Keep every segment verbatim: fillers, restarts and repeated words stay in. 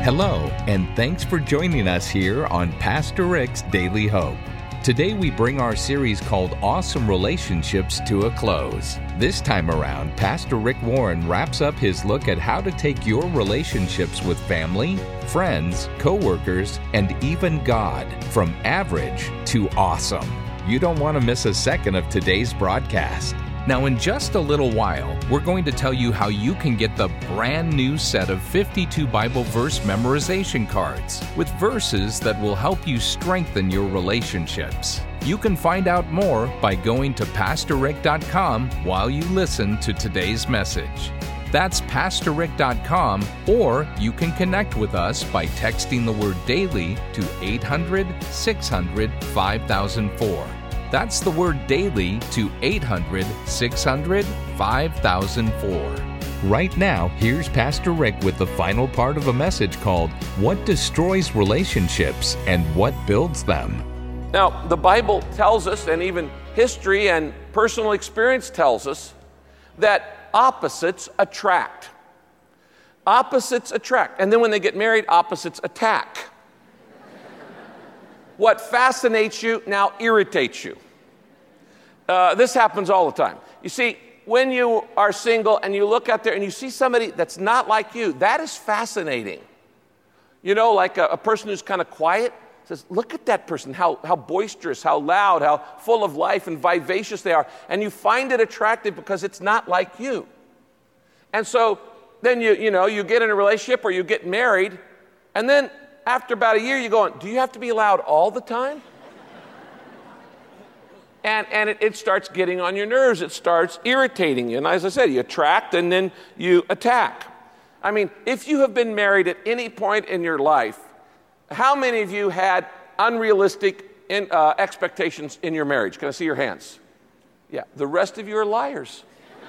Hello, and thanks for joining us here on Pastor Rick's Daily Hope. Today we bring our series called Awesome Relationships to a close. This time around, Pastor Rick Warren wraps up his look at how to take your relationships with family, friends, co-workers, and even God from average to awesome. You don't want to miss a second of today's broadcast. Now, in just a little while, we're going to tell you how you can get the brand new set of fifty-two Bible verse memorization cards with verses that will help you strengthen your relationships. You can find out more by going to pastor rick dot com while you listen to today's message. That's pastor rick dot com, or you can connect with us by texting the word daily to eight hundred, six hundred, five thousand four. That's the word daily to eight hundred, six hundred, five thousand four. Right now, here's Pastor Rick with the final part of a message called What Destroys Relationships and What Builds Them. Now, the Bible tells us, and even history and personal experience tells us, that opposites attract. Opposites attract. And then when they get married, opposites attack. What fascinates you now irritates you. Uh, this happens all the time. You see, when you are single and you look out there and you see somebody that's not like you, that is fascinating. You know, like a, a person who's kind of quiet says, look at that person, how, how boisterous, how loud, how full of life and vivacious they are. And you find it attractive because it's not like you. And so then you, you know, you get in a relationship or you get married, and then after about a year, you're going, do you have to be loud all the time? And, and it, it starts getting on your nerves. It starts irritating you. And as I said, you attract and then you attack. I mean, if you have been married at any point in your life, how many of you had unrealistic in, uh, expectations in your marriage? Can I see your hands? Yeah, the rest of you are liars.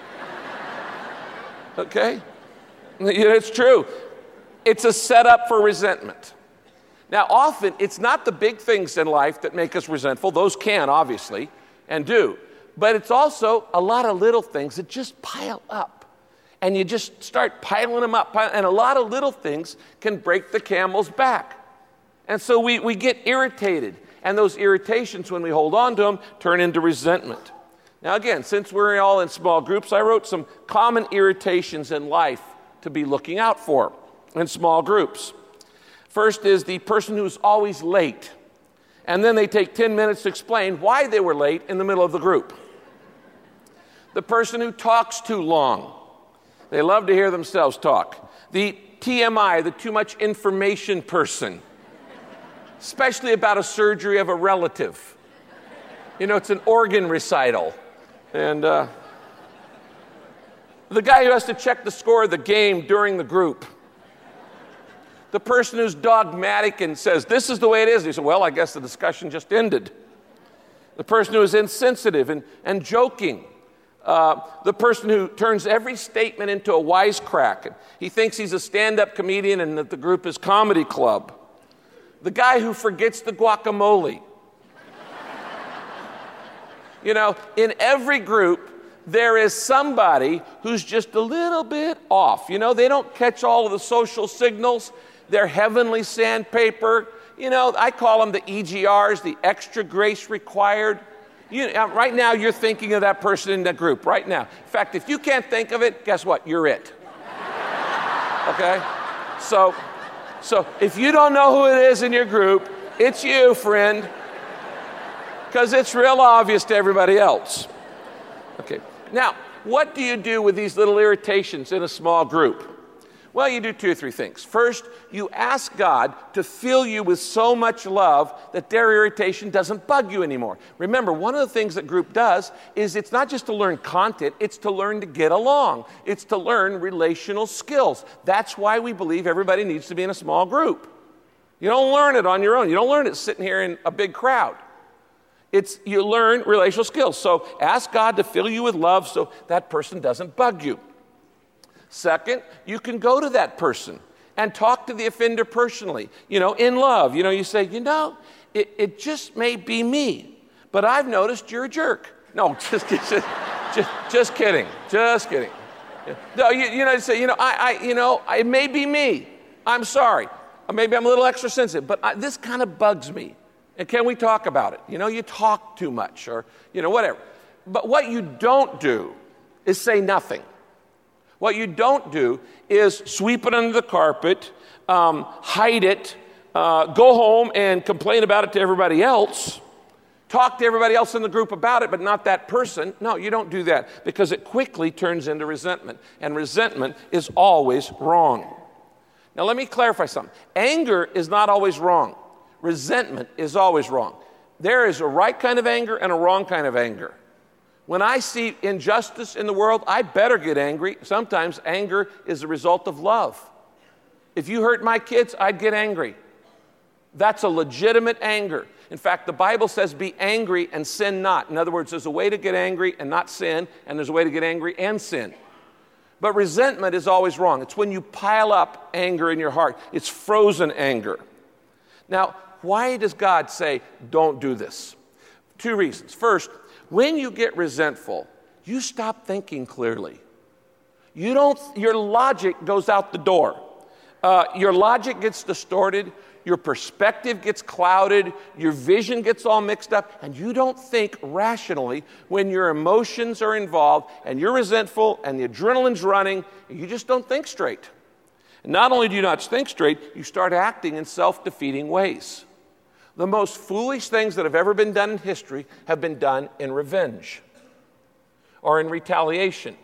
Okay? It's true. It's a setup for resentment. Now, often, it's not the big things in life that make us resentful. Those can, obviously, and do. But it's also a lot of little things that just pile up. And you just start piling them up. And a lot of little things can break the camel's back. And so we, we get irritated. And those irritations, when we hold on to them, turn into resentment. Now, again, since we're all in small groups, I wrote some common irritations in life to be looking out for in small groups. First is the person who's always late, and then they take ten minutes to explain why they were late in the middle of the group. The person who talks too long. They love to hear themselves talk. The T M I, the too much information person, especially about a surgery of a relative. You know, it's an organ recital. And uh, the guy who has to check the score of the game during the group. The person who's dogmatic and says, this is the way it is. And you say, well, I guess the discussion just ended. The person who is insensitive and, and joking. Uh, the person who turns every statement into a wisecrack. He thinks he's a stand-up comedian and that the group is comedy club. The guy who forgets the guacamole. You know, in every group, there is somebody who's just a little bit off. You know, they don't catch all of the social signals. They're heavenly sandpaper. You know, I call them the E G Rs, the extra grace required. You, uh, right now, you're thinking of that person in that group, right now. In fact, if you can't think of it, guess what? You're it. Okay? So, so if you don't know who it is in your group, it's you, friend. Because it's real obvious to everybody else. Okay. Now, what do you do with these little irritations in a small group? Well, you do two or three things. First, you ask God to fill you with so much love that their irritation doesn't bug you anymore. Remember, one of the things that group does is it's not just to learn content, it's to learn to get along. It's to learn relational skills. That's why we believe everybody needs to be in a small group. You don't learn it on your own. You don't learn it sitting here in a big crowd. It's you learn relational skills. So ask God to fill you with love so that person doesn't bug you. Second, you can go to that person and talk to the offender personally, you know, in love. You know, you say, you know, it, it just may be me, but I've noticed you're a jerk. No, just, just, just, just kidding, just kidding. No, you, you know, you say, you know, I, I, you know, it may be me. I'm sorry. maybe I'm a little extra sensitive, but I, this kind of bugs me. And can we talk about it? You know, you talk too much or, you know, whatever. But what you don't do is say nothing. What you don't do is sweep it under the carpet, um, hide it, uh, go home and complain about it to everybody else, talk to everybody else in the group about it, but not that person. No, you don't do that because it quickly turns into resentment, and resentment is always wrong. Now, let me clarify something. Anger is not always wrong. Resentment is always wrong. There is a right kind of anger and a wrong kind of anger. When I see injustice in the world, I better get angry. Sometimes anger is the result of love. If you hurt my kids, I'd get angry. That's a legitimate anger. In fact, the Bible says be angry and sin not. In other words, there's a way to get angry and not sin, and there's a way to get angry and sin. But resentment is always wrong. It's when you pile up anger in your heart. It's frozen anger. Now, why does God say, don't do this? Two reasons. First, when you get resentful, you stop thinking clearly. You don't, your logic goes out the door. Uh, your logic gets distorted, your perspective gets clouded, your vision gets all mixed up, and you don't think rationally when your emotions are involved and you're resentful and the adrenaline's running, you just don't think straight. And not only do you not think straight, you start acting in self-defeating ways. The most foolish things that have ever been done in history have been done in revenge or in retaliation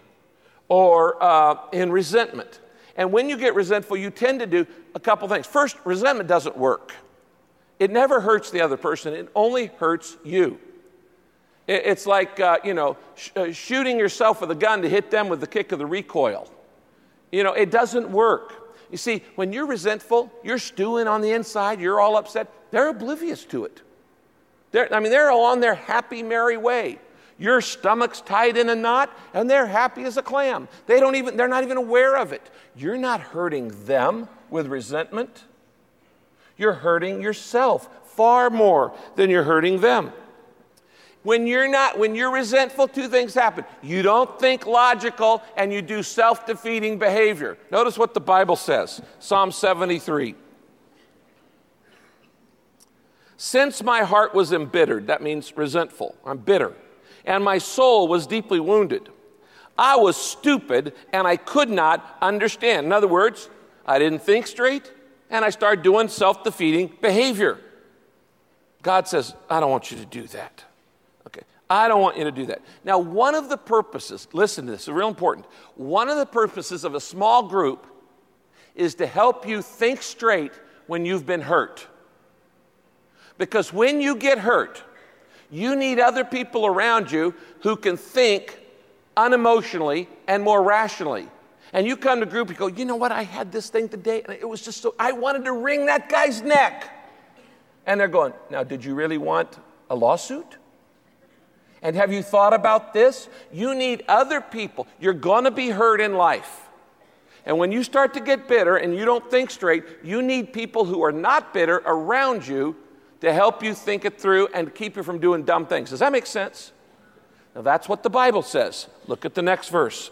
or uh, in resentment. And when you get resentful, you tend to do a couple things. First, resentment doesn't work. It never hurts the other person. It only hurts you. It, it's like, uh, you know, sh- uh, shooting yourself with a gun to hit them with the kick of the recoil. You know, it doesn't work. You see, when you're resentful, you're stewing on the inside, you're all upset. They're oblivious to it. They're, I mean, they're all on their happy, merry way. Your stomach's tied in a knot, and they're happy as a clam. They don't even, they're not even aware of it. You're not hurting them with resentment. You're hurting yourself far more than you're hurting them. When you're not, when you're resentful, two things happen. You don't think logical, and you do self-defeating behavior. Notice what the Bible says. Psalm seventy-three. Since my heart was embittered, that means resentful, I'm bitter, and my soul was deeply wounded, I was stupid and I could not understand. In other words, I didn't think straight, and I started doing self-defeating behavior. God says, I don't want you to do that. Okay, I don't want you to do that. Now, one of the purposes, listen to this, it's real important. One of the purposes of a small group is to help you think straight when you've been hurt. Because when you get hurt, you need other people around you who can think unemotionally and more rationally. And you come to a group, you go, you know what, I had this thing today, and it was just so, I wanted to wring that guy's neck. And they're going, now, did you really want a lawsuit? And have you thought about this? You need other people. You're going to be hurt in life. And when you start to get bitter and you don't think straight, you need people who are not bitter around you to help you think it through and keep you from doing dumb things. Does that make sense? Now, that's what the Bible says. Look at the next verse.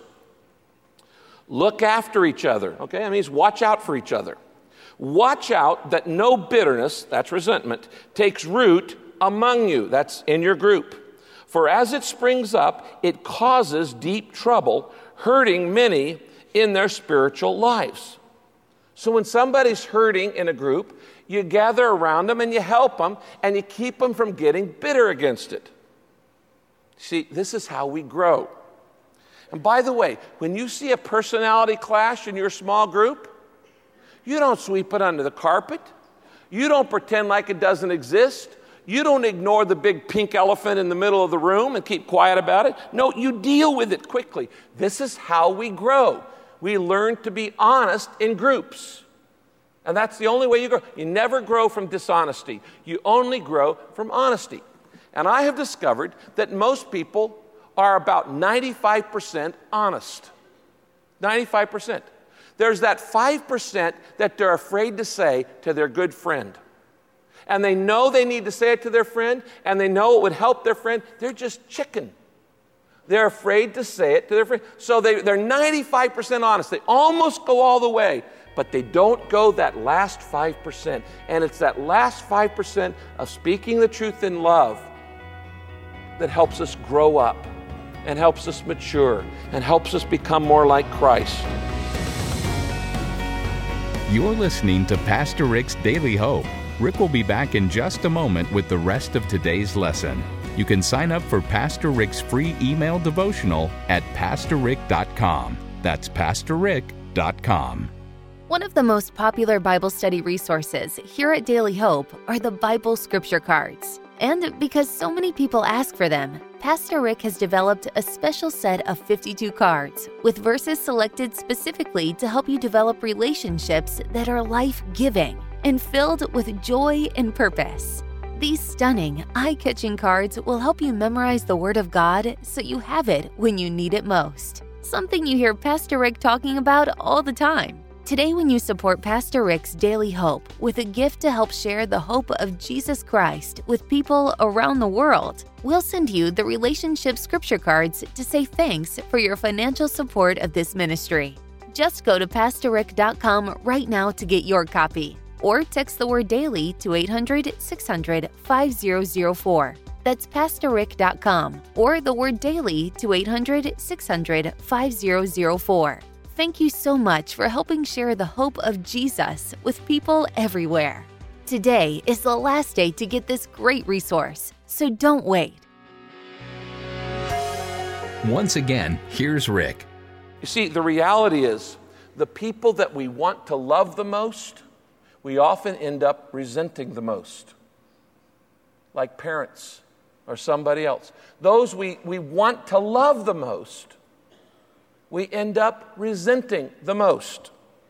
Look after each other. Okay, that means watch out for each other. Watch out that no bitterness, that's resentment, takes root among you. That's in your group. For as it springs up, it causes deep trouble, hurting many in their spiritual lives. So when somebody's hurting in a group, you gather around them and you help them and you keep them from getting bitter against it. See, this is how we grow. And by the way, when you see a personality clash in your small group, you don't sweep it under the carpet. You don't pretend like it doesn't exist. You don't ignore the big pink elephant in the middle of the room and keep quiet about it. No, you deal with it quickly. This is how we grow. We learn to be honest in groups. And that's the only way you grow. You never grow from dishonesty. You only grow from honesty. And I have discovered that most people are about ninety-five percent honest. ninety-five percent. There's that five percent that they're afraid to say to their good friend. And they know they need to say it to their friend, and they know it would help their friend. They're just chicken. They're afraid to say it to their friend. So they, they're ninety-five percent honest. They almost go all the way. but they don't go that last five percent. And it's that last five percent of speaking the truth in love that helps us grow up and helps us mature and helps us become more like Christ. You're listening to Pastor Rick's Daily Hope. Rick will be back in just a moment with the rest of today's lesson. You can sign up for Pastor Rick's free email devotional at pastor rick dot com. That's pastor rick dot com. One of the most popular Bible study resources here at Daily Hope are the Bible Scripture Cards. And because so many people ask for them, Pastor Rick has developed a special set of fifty-two cards with verses selected specifically to help you develop relationships that are life-giving and filled with joy and purpose. These stunning, eye-catching cards will help you memorize the Word of God so you have it when you need it most. Something you hear Pastor Rick talking about all the time. Today, when you support Pastor Rick's Daily Hope with a gift to help share the hope of Jesus Christ with people around the world, we'll send you the Relationship Scripture Cards to say thanks for your financial support of this ministry. Just go to pastor rick dot com right now to get your copy, or text the word DAILY to eight hundred, six hundred, five zero zero four. That's pastor rick dot com, or the word DAILY to eight hundred, six hundred, five zero zero four. Thank you so much for helping share the hope of Jesus with people everywhere. Today is the last day to get this great resource, so don't wait. Once again, here's Rick. You see, the reality is, the people that we want to love the most, we often end up resenting the most. Like parents or somebody else. Those we, we want to love the most, we end up resenting the most.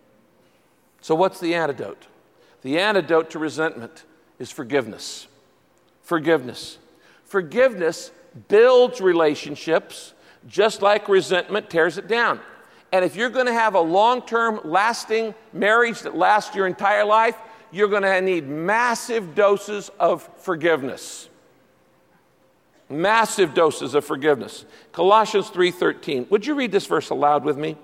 So what's the antidote? The antidote to resentment is forgiveness. Forgiveness. Forgiveness builds relationships just like resentment tears it down. And if you're going to have a long-term, lasting marriage that lasts your entire life, you're going to need massive doses of forgiveness. Massive doses of forgiveness. Colossians three thirteen. Would you read this verse aloud with me?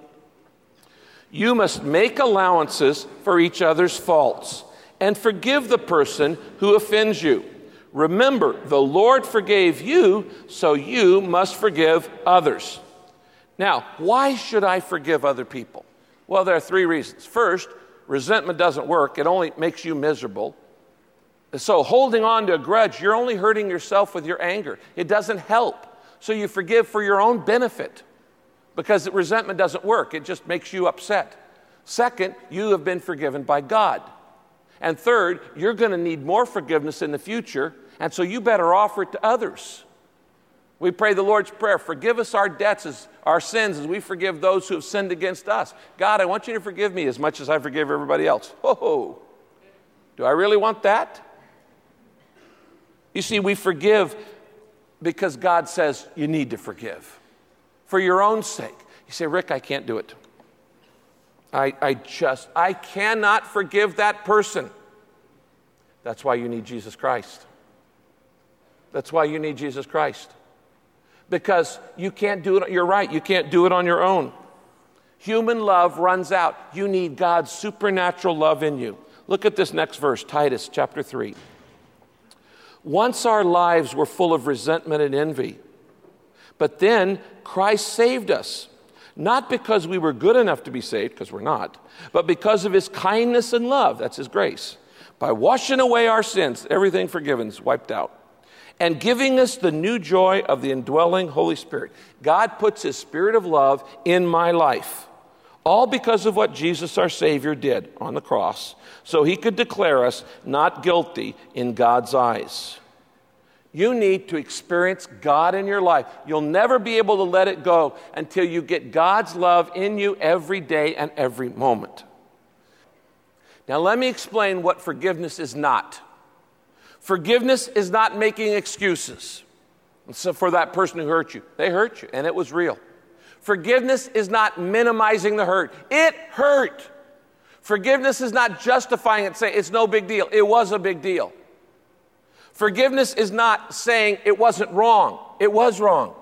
You must make allowances for each other's faults and forgive the person who offends you. Remember, the Lord forgave you, so you must forgive others. Now, why should I forgive other people? Well, there are three reasons. First, resentment doesn't work. It only makes you miserable. So holding on to a grudge, you're only hurting yourself with your anger. It doesn't help. So you forgive for your own benefit because resentment doesn't work. It just makes you upset. Second, you have been forgiven by God. And third, you're going to need more forgiveness in the future, and so you better offer it to others. We pray the Lord's Prayer, forgive us our debts, as our sins, as we forgive those who have sinned against us. God, I want you to forgive me as much as I forgive everybody else. Oh, do I really want that? You see, we forgive because God says you need to forgive for your own sake. You say, Rick, I can't do it. I, I just, I cannot forgive that person. That's why you need Jesus Christ. That's why you need Jesus Christ. Because you can't do it, you're right, you can't do it on your own. Human love runs out. You need God's supernatural love in you. Look at this next verse, Titus chapter three. Once our lives were full of resentment and envy, but then Christ saved us, not because we were good enough to be saved, because we're not, but because of his kindness and love, that's his grace, by washing away our sins, everything forgiven is wiped out, and giving us the new joy of the indwelling Holy Spirit. God puts his spirit of love in my life, all because of what Jesus our Savior did on the cross, so he could declare us not guilty in God's eyes. You need to experience God in your life. You'll never be able to let it go until you get God's love in you every day and every moment. Now let me explain what forgiveness is not. Forgiveness is not making excuses. So for that person who hurt you, they hurt you and it was real. Forgiveness is not minimizing the hurt. It hurt. Forgiveness is not justifying it, saying it's no big deal. It was a big deal. Forgiveness is not saying it wasn't wrong. It was wrong.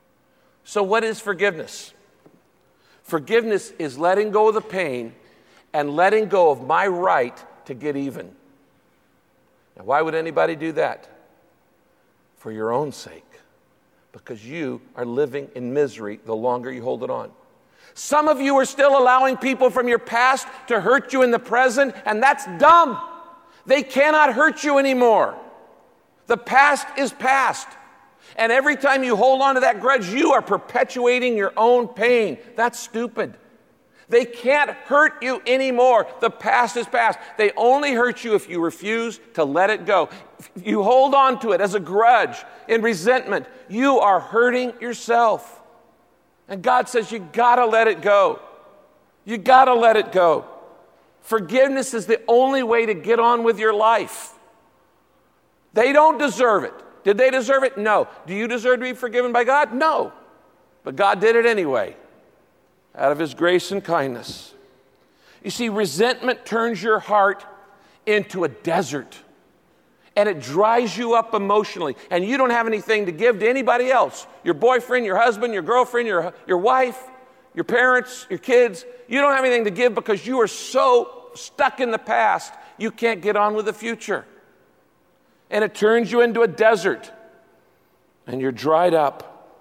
So what is forgiveness? Forgiveness is letting go of the pain and letting go of my right to get even. Now, why would anybody do that? For your own sake. Because you are living in misery the longer you hold it on. Some of you are still allowing people from your past to hurt you in the present, and that's dumb. They cannot hurt you anymore. The past is past. And every time you hold on to that grudge, you are perpetuating your own pain. That's stupid. They can't hurt you anymore. The past is past. They only hurt you if you refuse to let it go. If you hold on to it as a grudge, in resentment, you are hurting yourself. And God says you gotta let it go. You gotta let it go. Forgiveness is the only way to get on with your life. They don't deserve it. Did they deserve it? No. Do you deserve to be forgiven by God? No. But God did it anyway, out of His grace and kindness. You see, resentment turns your heart into a desert, and it dries you up emotionally, and you don't have anything to give to anybody else. Your boyfriend, your husband, your girlfriend, your, your wife, your parents, your kids. You don't have anything to give because you are so stuck in the past, you can't get on with the future. And it turns you into a desert, and you're dried up.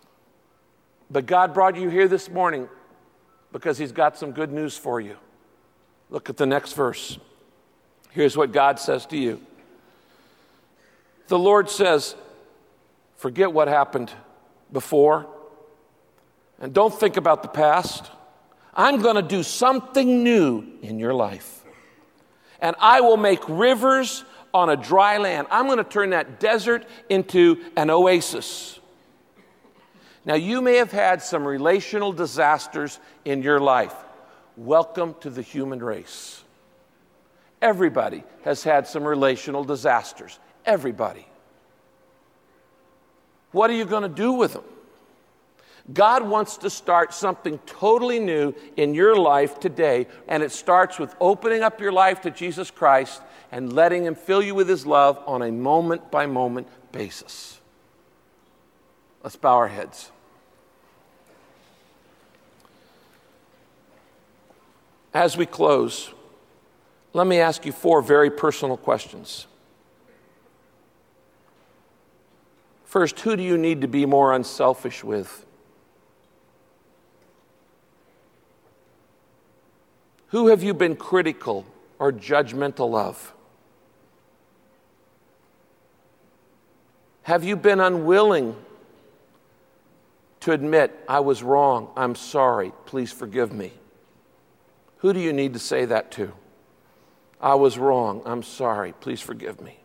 But God brought you here this morning because He's got some good news for you. Look at the next verse. Here's what God says to you. The Lord says, forget what happened before, and don't think about the past. I'm going to do something new in your life, and I will make rivers on a dry land. I'm going to turn that desert into an oasis. Now, you may have had some relational disasters in your life. Welcome to the human race. Everybody has had some relational disasters. Everybody. What are you going to do with them? God wants to start something totally new in your life today, and it starts with opening up your life to Jesus Christ and letting Him fill you with His love on a moment-by-moment basis. Let's bow our heads. As we close, let me ask you four very personal questions. First, who do you need to be more unselfish with? Who have you been critical or judgmental of? Have you been unwilling to admit, I was wrong, I'm sorry, please forgive me? Who do you need to say that to? I was wrong, I'm sorry, please forgive me.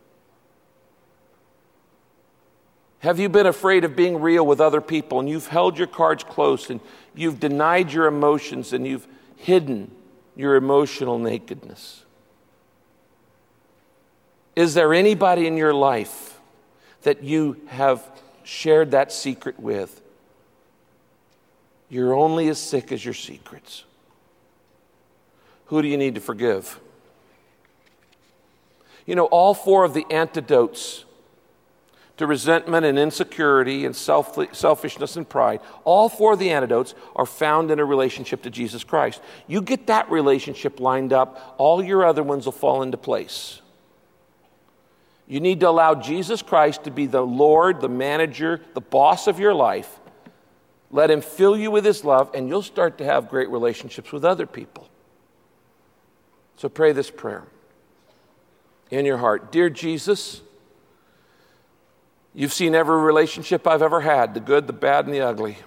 Have you been afraid of being real with other people, and you've held your cards close, and you've denied your emotions, and you've hidden your emotional nakedness? Is there anybody in your life that you have shared that secret with? You're only as sick as your secrets. Who do you need to forgive? You know, all four of the antidotes to resentment and insecurity and self- selfishness and pride, all four of the antidotes are found in a relationship to Jesus Christ. You get that relationship lined up, all your other ones will fall into place. You need to allow Jesus Christ to be the Lord, the manager, the boss of your life. Let Him fill you with His love, and you'll start to have great relationships with other people. So pray this prayer in your heart. Dear Jesus, you've seen every relationship I've ever had, the good, the bad, and the ugly.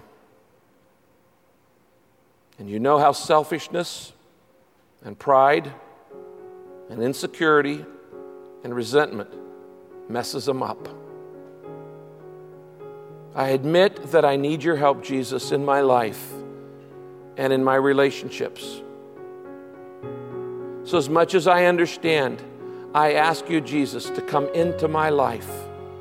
And you know how selfishness and pride and insecurity and resentment messes them up. I admit that I need your help, Jesus, in my life and in my relationships. So as much as I understand, I ask you, Jesus, to come into my life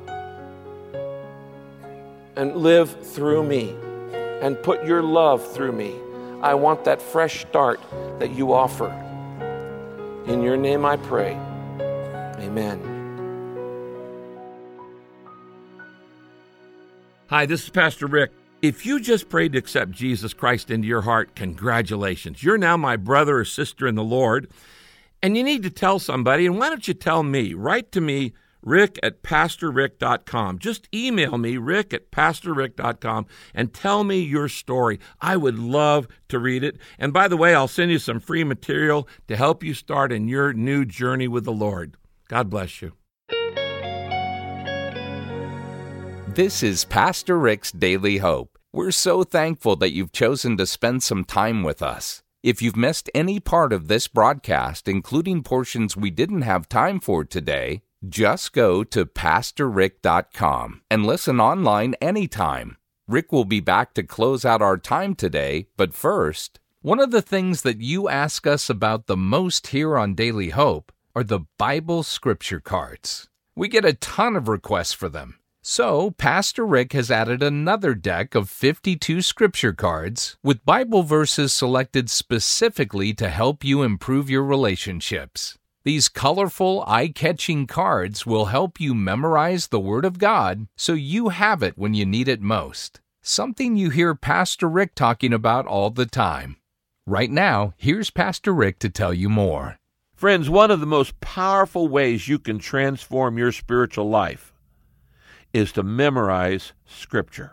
and live through me and put your love through me. I want that fresh start that you offer. In your name I pray. Amen. Hi, this is Pastor Rick. If you just prayed to accept Jesus Christ into your heart, congratulations. You're now my brother or sister in the Lord, and you need to tell somebody. And why don't you tell me? Write to me, rick at pastor rick dot com. Just email me, rick at pastor rick dot com, and tell me your story. I would love to read it. And by the way, I'll send you some free material to help you start in your new journey with the Lord. God bless you. This is Pastor Rick's Daily Hope. We're so thankful that you've chosen to spend some time with us. If you've missed any part of this broadcast, including portions we didn't have time for today, just go to pastor rick dot com and listen online anytime. Rick will be back to close out our time today, but first, one of the things that you ask us about the most here on Daily Hope are the Bible scripture cards. We get a ton of requests for them. So, Pastor Rick has added another deck of fifty-two scripture cards with Bible verses selected specifically to help you improve your relationships. These colorful, eye-catching cards will help you memorize the Word of God so you have it when you need it most. Something you hear Pastor Rick talking about all the time. Right now, here's Pastor Rick to tell you more. Friends, one of the most powerful ways you can transform your spiritual life is to memorize Scripture.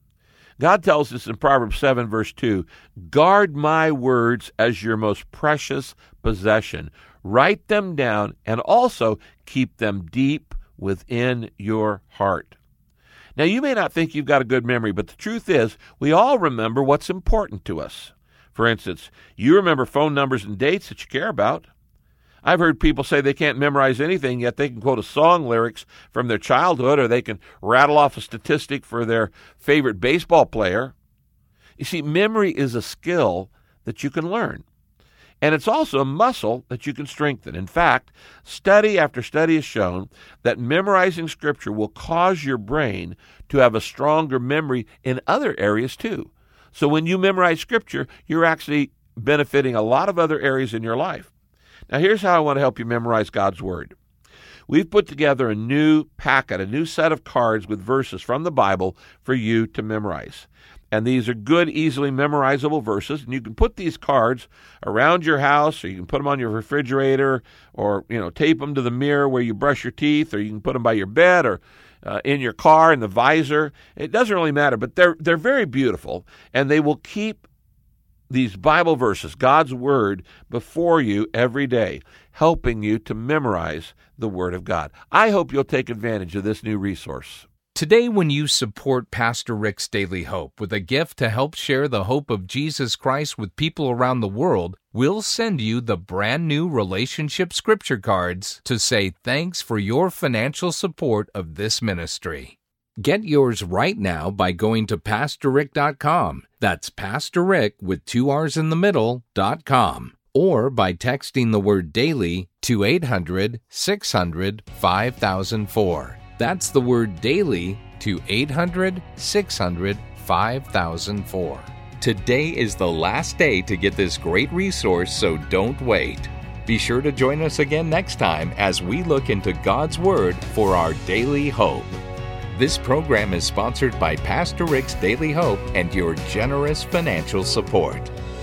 God tells us in Proverbs seven, verse two, guard my words as your most precious possession. Write them down and also keep them deep within your heart. Now, you may not think you've got a good memory, but the truth is we all remember what's important to us. For instance, you remember phone numbers and dates that you care about. I've heard people say they can't memorize anything, yet they can quote a song lyrics from their childhood, or they can rattle off a statistic for their favorite baseball player. You see, memory is a skill that you can learn, and it's also a muscle that you can strengthen. In fact, study after study has shown that memorizing Scripture will cause your brain to have a stronger memory in other areas too. So when you memorize Scripture, you're actually benefiting a lot of other areas in your life. Now, here's how I want to help you memorize God's Word. We've put together a new packet, a new set of cards with verses from the Bible for you to memorize. And these are good, easily memorizable verses, and you can put these cards around your house, or you can put them on your refrigerator, or, you know, tape them to the mirror where you brush your teeth, or you can put them by your bed, or uh, in your car, in the visor. It doesn't really matter, but they're they're very beautiful, and they will keep these Bible verses, God's Word, before you every day, helping you to memorize the Word of God. I hope you'll take advantage of this new resource. Today, when you support Pastor Rick's Daily Hope with a gift to help share the hope of Jesus Christ with people around the world, we'll send you the brand new relationship scripture cards to say thanks for your financial support of this ministry. Get yours right now by going to pastor rick dot com. That's Pastor Rick with two R's in the middle, dot com. Or by texting the word daily to eight hundred, six hundred, five thousand four. That's the word daily to eight hundred, six hundred, five thousand four. Today is the last day to get this great resource, so don't wait. Be sure to join us again next time as we look into God's Word for our daily hope. This program is sponsored by Pastor Rick's Daily Hope and your generous financial support.